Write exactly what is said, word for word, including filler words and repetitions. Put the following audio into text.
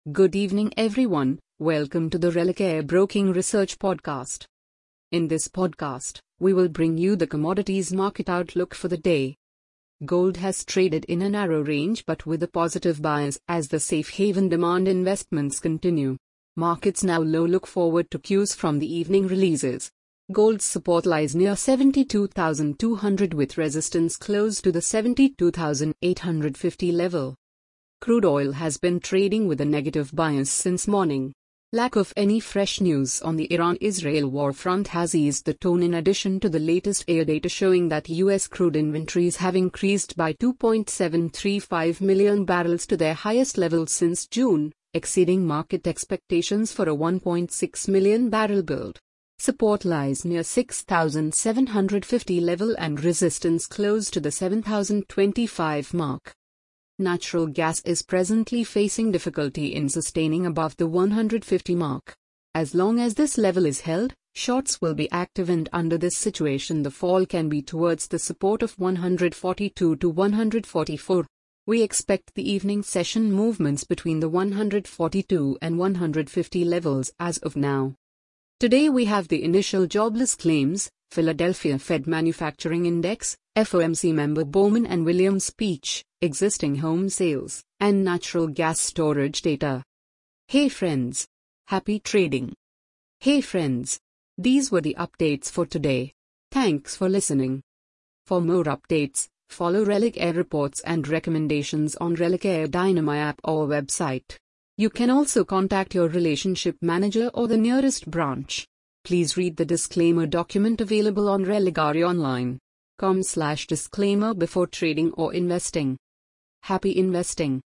Good evening, everyone. Welcome to the Relicare Broking Research Podcast. In this podcast, we will bring you the commodities market outlook for the day. Gold has traded in a narrow range but with a positive bias as the safe haven demand investments continue. Markets now low. Look forward to cues from the evening releases. Gold's support lies near seventy-two thousand two hundred with resistance close to the seventy-two thousand eight hundred fifty level. Crude oil has been trading with a negative bias since morning. Lack of any fresh news on the Iran-Israel war front has eased the tone in addition to the latest air data showing that U S crude inventories have increased by two point seven three five million barrels to their highest level since June, exceeding market expectations for a one point six million barrel build. Support lies near six thousand seven hundred fifty level and resistance close to the seven thousand twenty-five mark. Natural gas is presently facing difficulty in sustaining above the one hundred fifty mark. As long as this level is held, shorts will be active, and under this situation the fall can be towards the support of one hundred forty-two to one hundred forty-four. We expect the evening session movements between the one hundred forty-two and one hundred fifty levels as of now. Today we have the initial jobless claims, Philadelphia Fed Manufacturing Index, F O M C member Bowman and Williams speech, existing home sales, and natural gas storage data. Hey friends! Happy trading! Hey friends! These were the updates for today. Thanks for listening. For more updates, follow Relicare reports and recommendations on Relicare Dynamo app or website. You can also contact your relationship manager or the nearest branch. Please read the disclaimer document available on religare online dot com slash disclaimer before trading or investing. Happy investing!